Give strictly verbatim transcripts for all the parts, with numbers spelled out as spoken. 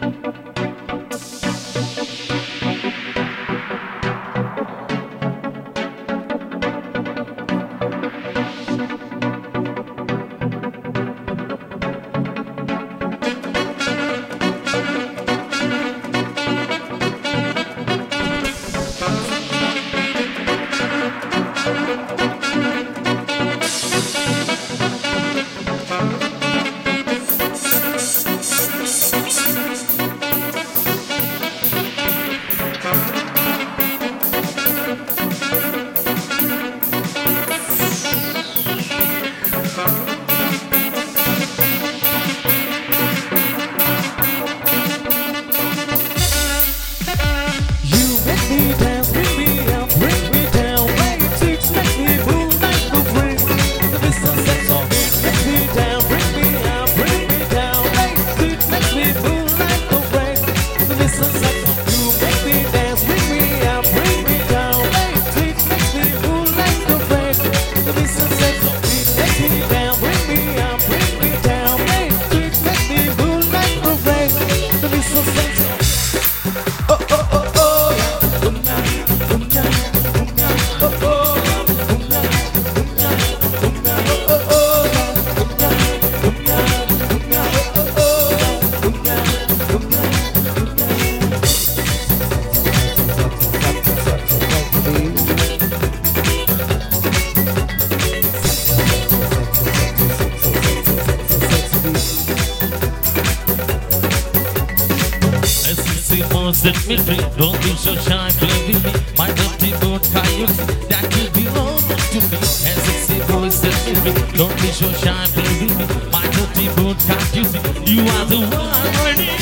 Set me free, don't be so shy, play with me. My dirty boat coyote, that will be all to me. As a sexy boy, set me free, don't be so shy, play with me. My dirty boat coyote, you are the one I need.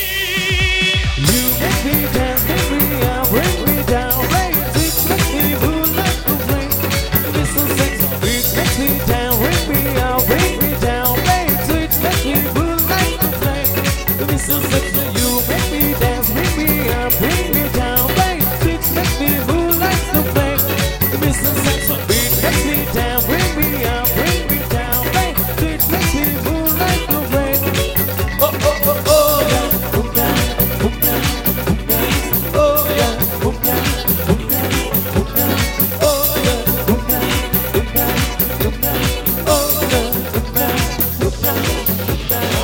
You make me dance, make me out, bring me down, play it, it makes me move like a flame. It's so sexy, it makes me down, bring me out, bring me down, play it, it makes me move like a flame. It's so sexy, you make me dance, bring me out, bring me down, play it, it makes me move like a flame. It's so sexy, it makes me down, bring me out, bring me down, play it, it makes me move like a flame. Oh oh oh oh yeah, boom down, boom down, boom down. Oh yeah, boom down, boom down, boom down. Oh yeah, boom down, boom down, boom down. Oh yeah, boom down, boom down, boom down.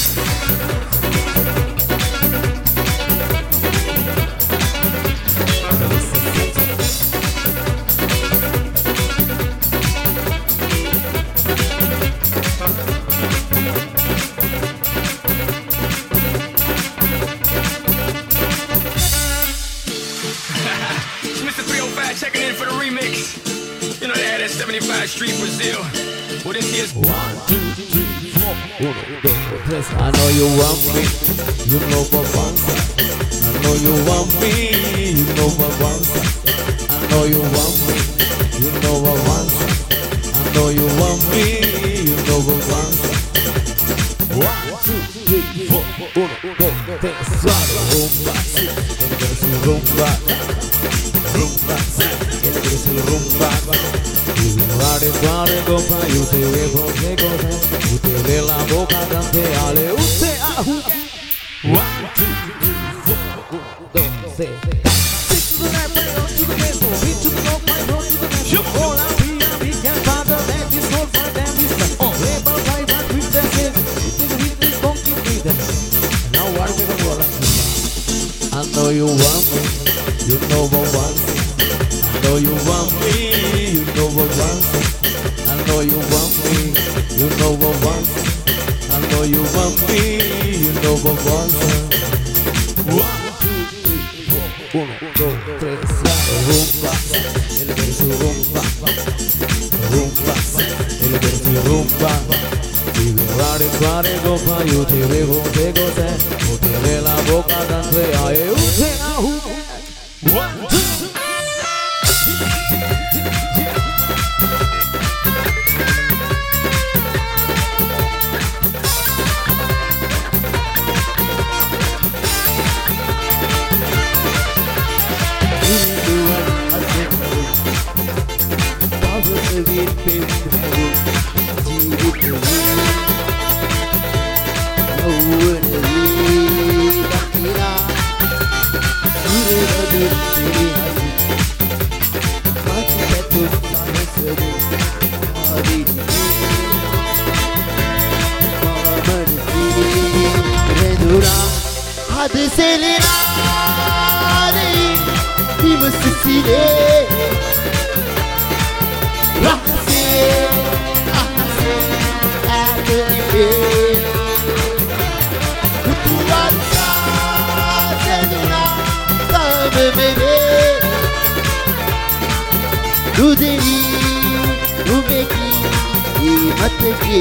It's Mister three oh five checking in for the remix. You know they had that seventy-five Street Brazil. Well, this here's One, two, three, four, uno, dos, tres. I know you want me, you know what wants. I know you want me, you know what wants. I know you want me, you know what wants. I know you want me, you know what wants. One, two, three, four, uno, dos, tres. Suave, rumba, rumba, rumba, rumba, rumba. Guarde, guarde, compa, io te vedo che cos'è. Tu te ve la bocca canteale. Utte a hu. One, two, three, four, uno, dos, tre. Six to the left, right on to the left, beat to the north, right on to the left. All I be, I be, can't find the left, it's not for them, it's not. Oh, labor, right, right, with the head. It's the hit, it's funky, beat it. Now what we gonna roll? I know you want me, you know what wants me. I know you want me, you know what wants me. I know you want me, you know what wants me. I know you want me, you know what wants me. One, two, three, four, uno, dos, tres, rumba, el verso rumba, rumba, el verso rumba. Si guarde, guarde, copa, yo te veo de gozar, yo te ve la boca tan fea, y usted a ju. One, two. Dura Hadselenare Himsisile Rahse Ahse Adile Utuansa Seduna Tabemere Ruderi Umeki Imatki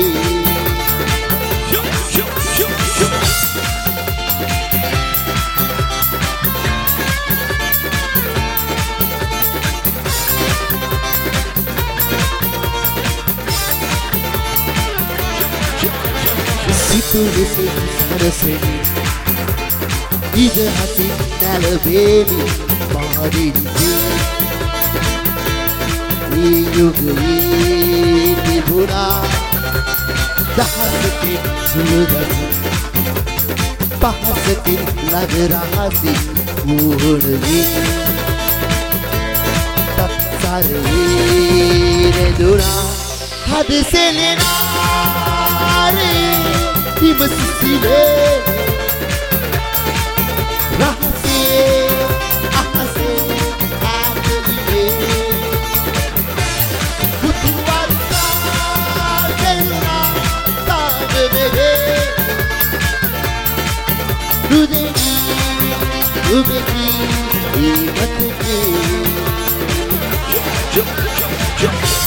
Situlisi saraseni Idhati nalabeni Maharini Iyugri Nibuna Dahasati Suludani Bahasati Lagrahati Urni Tatsari Redura Hadselenare Himsisile Rahse Ahse Adile Kutuansa Zelna Tabemere Rudeni Umeki Imatki